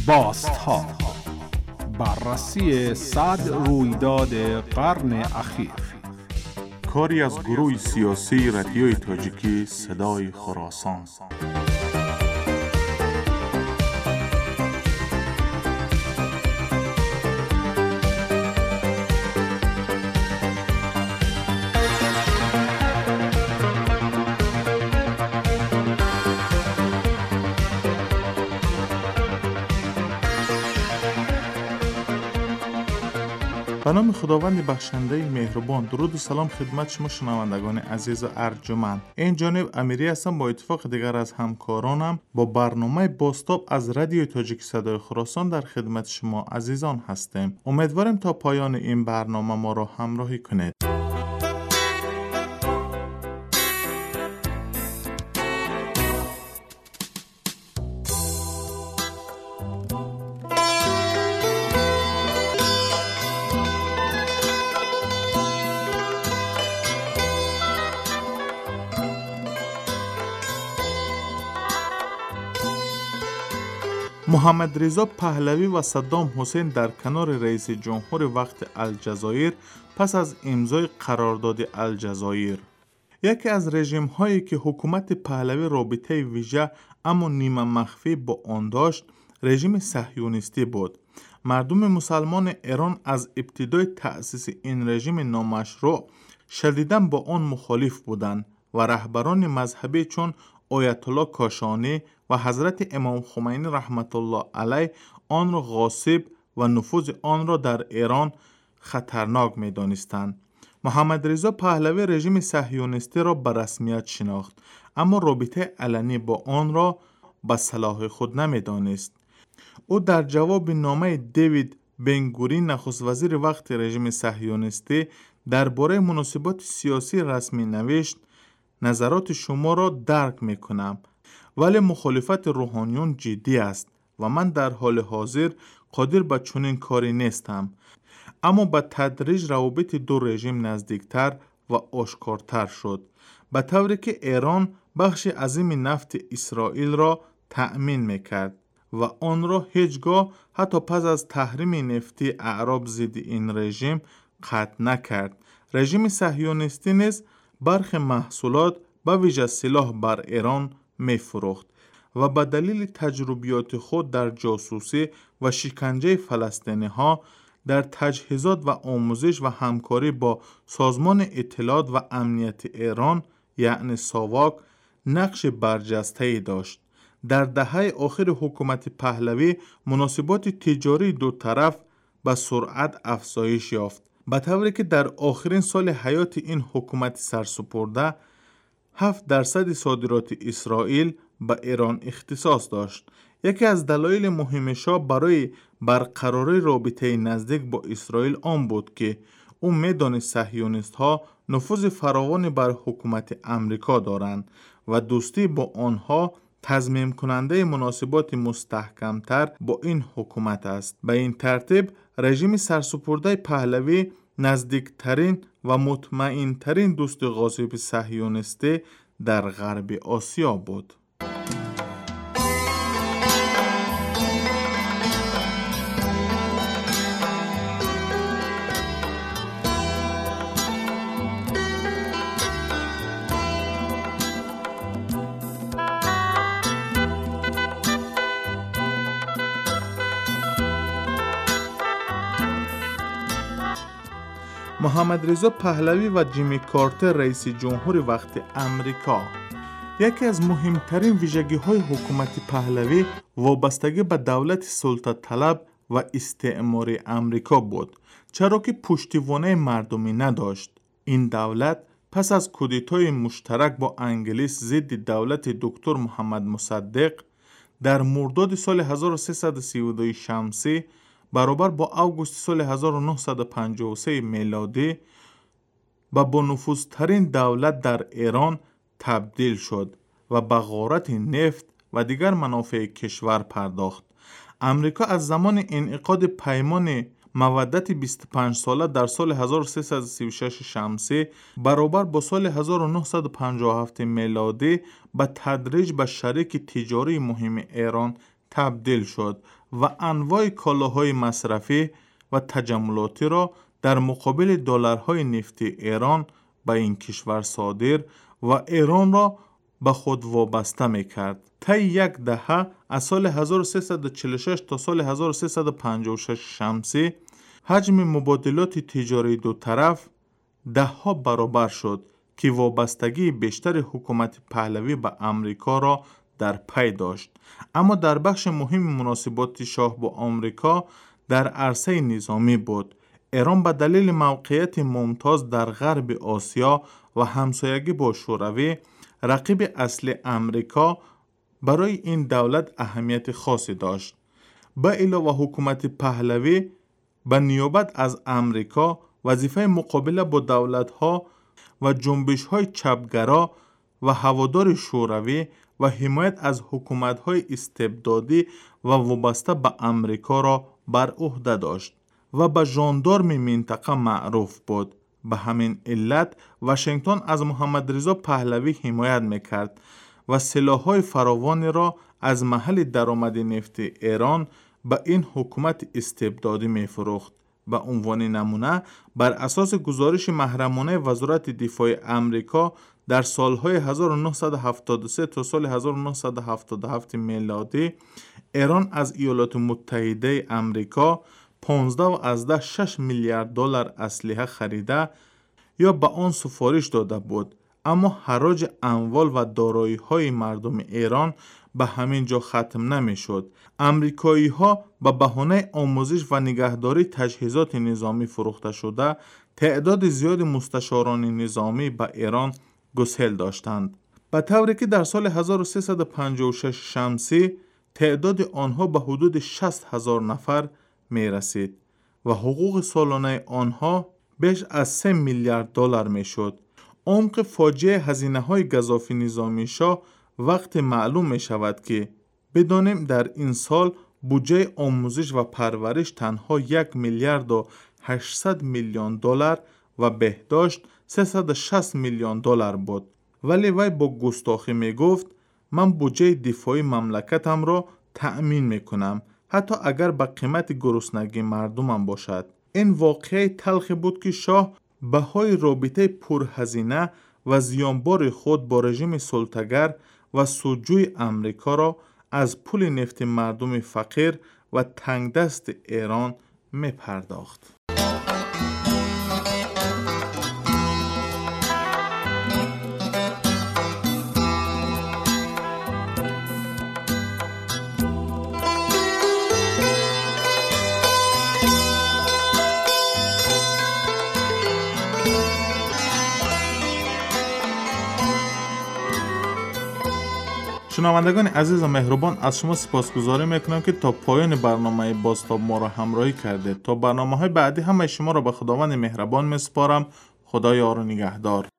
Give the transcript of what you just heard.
باستها، بررسی 100 رویداد قرن اخیر. کاری از گروه سیاسی رادیوی تاجیکی صدای خراسان. به نام خداوند بخشنده مهربان. درود و سلام خدمت شما شنوندگان عزیز و ارجمند. این جانب امیری هستم. با اتفاق دیگر از همکارانم با برنامه باستاب از رادیو تاجیک صدای خراسان در خدمت شما عزیزان هستیم. امیدوارم تا پایان این برنامه ما را همراهی کنید. محمد رضا پهلوی و صدام حسین در کنار رئیس جمهور وقت الجزایر پس از امضای قرارداد الجزایر. یکی از رژیم هایی که حکومت پهلوی رابطه ویژه اما نیمه مخفی با آن داشت، رژیم صهیونیستی بود. مردم مسلمان ایران از ابتدای تأسیس این رژیم نامشروع شدیداً با آن مخالف بودند و رهبران مذهبی چون آیت الله کاشانی و حضرت امام خمینی رحمت الله علیه آن را غاصب و نفوذ آن را در ایران خطرناک می دانستند. محمد رضا پهلوی رژیم صهیونیستی را به رسمیت شناخت، اما رابطه علنی با آن را به صلاح خود نمی دانست. او در جواب نامه دیوید بنگوری نخست وزیر وقت رژیم صهیونیستی درباره مناسبات سیاسی رسمی نوشت: نظرات شما را درک می کنم، ولی مخالفت روحانیون جدی است و من در حال حاضر قادر به چنین کاری نیستم. اما به تدریج روابط دو رژیم نزدیکتر و آشکارتر شد، به طوری که ایران بخش عظیم نفت اسرائیل را تأمین میکرد و آن را هیچگاه حتی پس از تحریم نفتی اعراب ضد این رژیم قطع نکرد. رژیم صهیونیستی نیز برخی محصولات به ویژه سلاح بر ایران می فروخت و به دلیل تجربیات خود در جاسوسی و شکنجه فلسطینی ها در تجهیزات و آموزش و همکاری با سازمان اطلاعات و امنیت ایران یعنی ساواک نقش برجسته‌ای داشت. در دهه آخر حکومت پهلوی مناسبات تجاری دو طرف به سرعت افزایش یافت، به طوری که در آخرین سال حیات این حکومت سرسپرده 7% صادرات اسرائیل به ایران اختصاص داشت. یکی از دلایل مهمش برای برقراری رابطه نزدیک با اسرائیل آن بود که او می‌دانست صهیونیست ها نفوذ فراوانی بر حکومت امریکا دارند و دوستی با آنها تضمین کننده مناسبات مستحکمتر با این حکومت است. به این ترتیب رژیم سرسپرده پهلوی نزدیکترین و مطمئنترین دوست غاصب صهیونیستی در غرب آسیا بود. محمد رضا پهلوی و جیمی کارتر رئیس جمهور وقت امریکا. یکی از مهمترین ویژگی‌های حکومت پهلوی وابستگی به دولت سلطه طلب و استعماری امریکا بود، چرا که پشتیبانی مردمی نداشت. این دولت پس از کودتای مشترک با انگلیس ضد دولت دکتر محمد مصدق در مرداد سال 1332 شمسی برابر با آگوست سال 1953 میلادی با نفوذترین دولت در ایران تبدیل شد و به غارت نفت و دیگر منافع کشور پرداخت. امریکا از زمان انعقاد پیمان مودت 25 ساله در سال 1336 شمسی برابر با سال 1957 میلادی به تدریج به شریک تجاری مهم ایران تبدیل شد و انواع کالاهای مصرفی و تجملاتی را در مقابل دلارهای نفتی ایران به این کشور صادر و ایران را به خود وابسته می‌کرد. طی یک دهه از سال 1346 تا سال 1356 شمسی حجم مبادلات تجاری دو طرف 10 برابر شد که وابستگی بیشتر حکومت پهلوی به امریکا را در پی داشت. اما در بخش مهم مناسبات شاه با آمریکا در عرصه نظامی بود. ایران به دلیل موقعیت ممتاز در غرب آسیا و همسایگی با شوروی رقیب اصلی امریکا برای این دولت اهمیت خاصی داشت. به علاوه حکومت پهلوی به نیابت از امریکا وظیفه مقابله با دولت‌ها و جنبش‌های چپگرا و هوادار شوروی و حمایت از حکومت‌های استبدادی و وابسته به امریکا را بر عهده داشت و به ژاندارم منطقه معروف بود. به همین علت واشنگتن از محمد رضا پهلوی حمایت می‌کرد و سلاح‌های فراوانی را از محل درآمد نفت ایران به این حکومت استبدادی می‌فروخت. به عنوان نمونه بر اساس گزارش محرمانه وزارت دفاع امریکا در سالهای 1973 تا سال 1977 میلادی ایران از ایالات متحده امریکا 15.6 میلیارد دلار اسلحه خریده یا به آن سفارش داده بود، اما حراج اموال و دارایی‌های مردم ایران به همین جا ختم نمی‌شد. امریکایی‌ها به بهانه آموزش و نگهداری تجهیزات نظامی فروخته شده تعداد زیاد مستشاران نظامی به ایران گسیل داشتند، به طوری که در سال 1356 شمسی تعداد آنها به حدود 60,000 نفر می رسید و حقوق سالانه آنها بیش از 3 میلیارد دلار می شد. عمق فاجعه هزینه های گزافی نظامی شاه وقت معلوم می شود که بدانیم در این سال بودجه آموزش و پرورش تنها 1 میلیارد و 800 میلیون دلار و بهداشت 360 میلیون دلار بود. ولی وی با گستاخی می گفت من بودجه دفاعی مملکتم را تأمین می کنم، حتی اگر به قیمت گرسنگی مردمم باشد. این واقعه تلخی بود که شاه بهای رابطه پرهزینه و زیانبار خود با رژیم سلطه‌گر و سودجوی امریکا را از پول نفت مردم فقیر و تنگدست ایران می پرداخت. شنوندگان عزیز و مهربان، از شما سپاسگزاری میکنم که تا پایان برنامه بازتاب ما را همراهی کردید. تا برنامه‌های بعدی همه شما را به خداوند مهربان میسپارم. خدا یار و نگهدار.